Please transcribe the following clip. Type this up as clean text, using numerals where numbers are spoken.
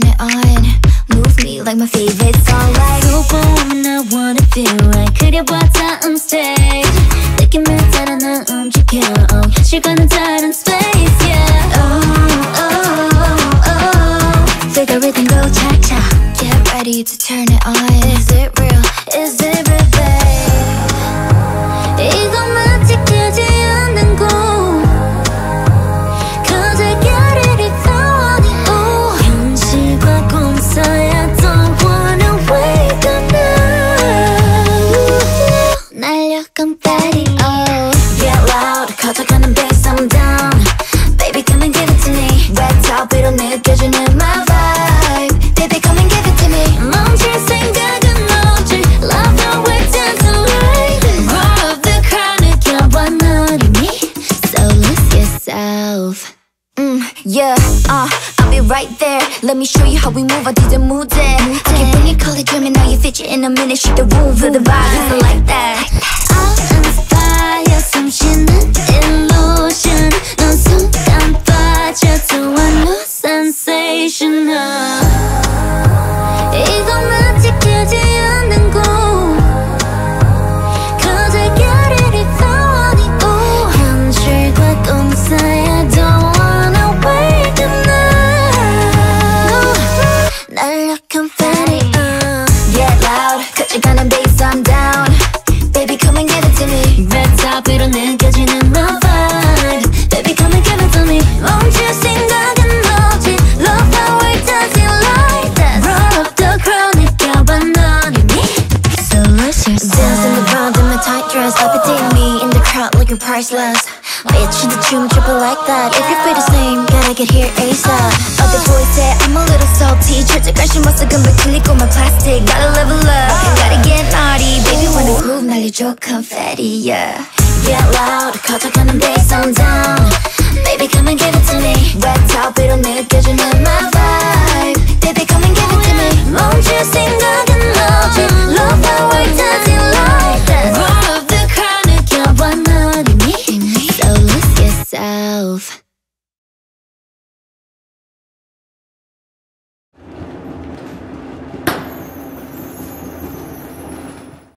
it on. Move me like my favorite song. Like Superwoman, I wanna feel right. 그려봤자 on stage. 느낌을 따라 난 움직여. 시간은 다른 space, yeah. Feel the rhythm go cha-cha. Get ready to turn it on. Is it real? Is it real, babe? 이것만 지키지 않는 곳. Cause I got it if I want it all. 현실과 꿈 사이 I don't wanna wake up now. 날려 confetti, oh. Get loud, 커져가는 bass I'm down. Baby come and give it to me. Red top 위로 느껴지는 my vibe. Baby come and give it to me. 멈출 생각은 없지. Love the way dancing like this. Roar of the crowd 느껴봐 넌 이미. So lose yourself. Yeah, I'll be right there. Let me show you how we move. I didn't move it. I can bring you color dreaming. Now you fit you in a minute. Shake the room, feel the vibe, it's like that. I'll inspire 숨쉬는 illusion. 넌 순간 빠져도 I know sensational. 이것만 지키지 않는 곳. Cause I got it if I want it all. 현실과 꿈 사이 I don't wanna wake up now. 날려 confetti, Get loud, 커져가는 bass I'm down. Baby come and give it to me. Red top 위로 느껴지는 my vibe. Baby come and give it to me. 멈출 생각은 없지. Love how we're dancing like that. Roar up the crowd 느껴봐 넌 이미. So lose yourself. Dance in the ground in my tight dress. Levitate me in the crowd like you're priceless. Bitch in the 춤 triple like that. If you feel the same, gotta get here ASAP. Other boys say I'm a little salty. 철저 관심 없어 금발 클릭 on my plastic. Gotta level up, gotta get naughty. Baby wanna groove 날려줘 confetti, yeah. Get loud, 커져가는 bass I'm down. Baby come and give it to me. Red top 위로 느껴지는 my vibe.